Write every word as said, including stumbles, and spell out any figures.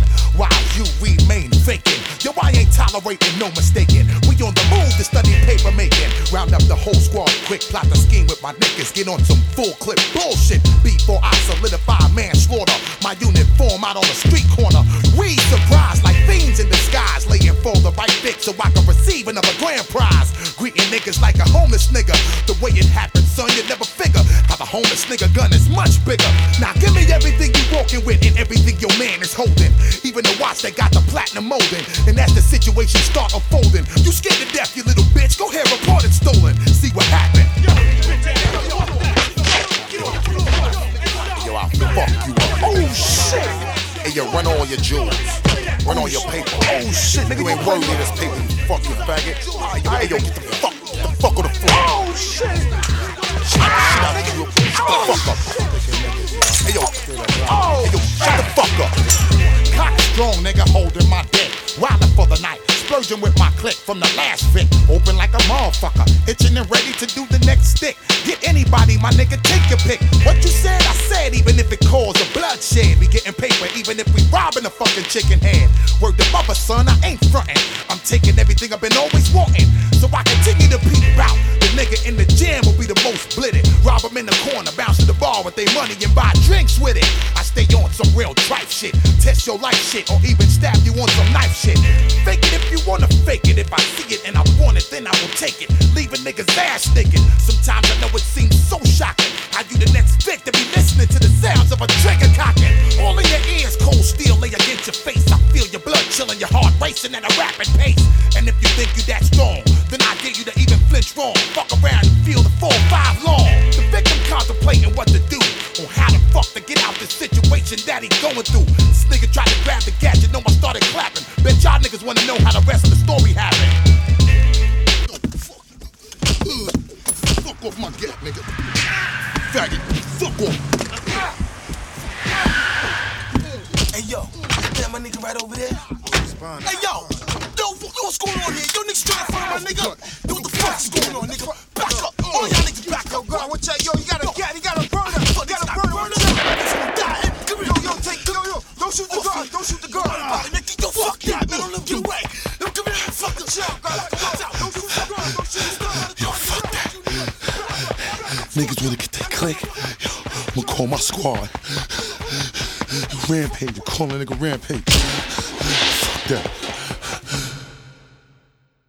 while you remain faking. Yo, I ain't tolerating no mistaking. We on the move to study paper making. Round up the whole squad quick, plot the scheme with my niggas. Get on some full clip bullshit before I solidify manslaughter. My unit form out on the street corner. We surprised like fiends in disguise, laying for the right fix so I can receive another grand prize. Greeting niggas like a homeless nigga. The way it happened, son, you never figure how the homeless nigga gun is much bigger. Now give me everything you walking with and everything your man is holding. Even the watch that got the platinum molding. And as the situation start unfolding, you scared to death, you little bitch. Go ahead, report it stolen. See what happened. Yo, I'll fuck you up. Oh shit. Hey, yo, run all your jewels. Run all your paper. Oh shit, nigga, you ain't worthy of this paper, you fucking faggot. Hey, yo, get the fuck, get the fuck on the floor. Oh shit. Shut the fuck up. Hey, yo. Oh, hey, yo, shut the fuck up. Cock strong, nigga, holding my dick. Wildin' for the night, splurging with my click from the last Vic. Open like a motherfucker, itching and ready to do the next stick. Get anybody, my nigga, take your pick. What you said, I said, even if it caused a bloodshed. We getting paper, even if we robbing a fucking chicken head. Word to mother, son, I ain't frontin'. I'm taking everything I've been always wanting. So I continue to peep out. The nigga in the jam will be the most blitted. Rob him in the corner, bounce to the bar with their money and buy drinks with it. I stay on some real tripe shit, test your life shit, or even stab you on some knife shit. Fake it if you wanna fake it. If I see it and I want it, then I will take it. Leave a nigga's ass naked. Sometimes I know it seems so shocking how you the next Vic to be listening to the sounds of a trigger cocking. All in your ears, cold steel lay against your face. I feel your blood chilling, your heart racing at a rapid pace. And if you think you that strong, then I dare you to even flinch wrong. Fuck around and feel the four five long. The victim contemplating what to do, on how the fuck to get out this situation that he going through. This nigga tried to grab the gadget, know I started clapping. Bet y'all niggas wanna know how the rest of the story happened. Uh, fuck off my gap, nigga. Faggot, fuck off. Hey yo, that my nigga right over there. Hey yo, yo, what's going on here? Yo niggas trying to find my nigga. Yo, what the fuck's going on, nigga? Back up, all y'all niggas back up. God, what y'all, yo, you got a gat, you got a burner, you got a burner. What y'all? Yo, yo, take, yo, yo, don't shoot the guard, don't shoot the guard. Yo, fuck that, man, don't let him get away. Don't come here, fuck the shit. Don't shoot the guard, don't shoot the guard. Yo, fuck that. Niggas wanna get that click. Yo, I'ma call my squad. Rampage, you calling a nigga Rampage. Fuck that.